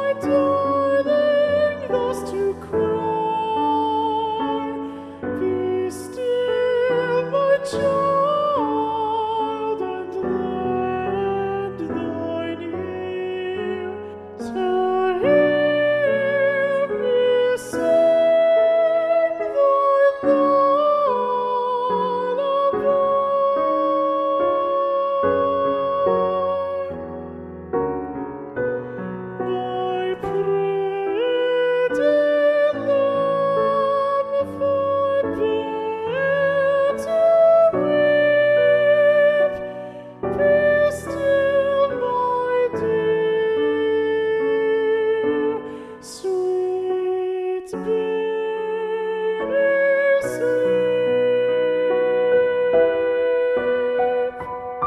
darling, thus to cry. Be still, my child, and lend thine ear to hear me sing thy lullaby. My pretty lamb, forbear to weep. Be still, my dear, sweet baby, sleep.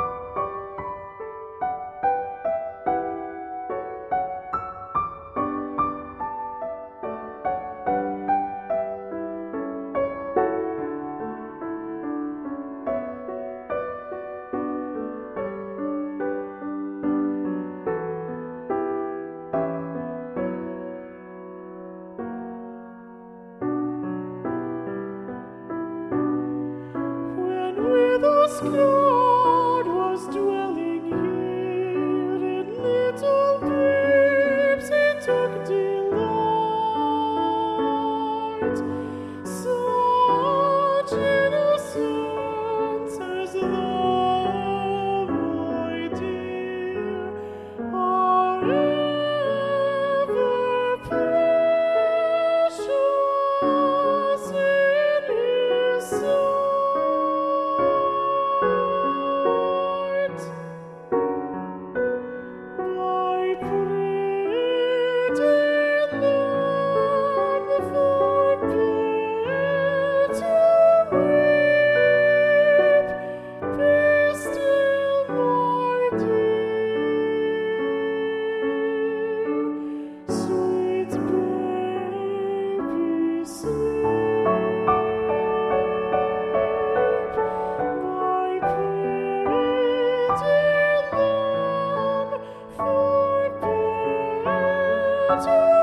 When with us God was dwelling here, in little babes He took delight. Such innocence as thou, my dear, are ever precious in His sight. My pretty lamb, forbear to weep. Be still, my dear, sweet baby, sleep. My pretty lamb, forbear to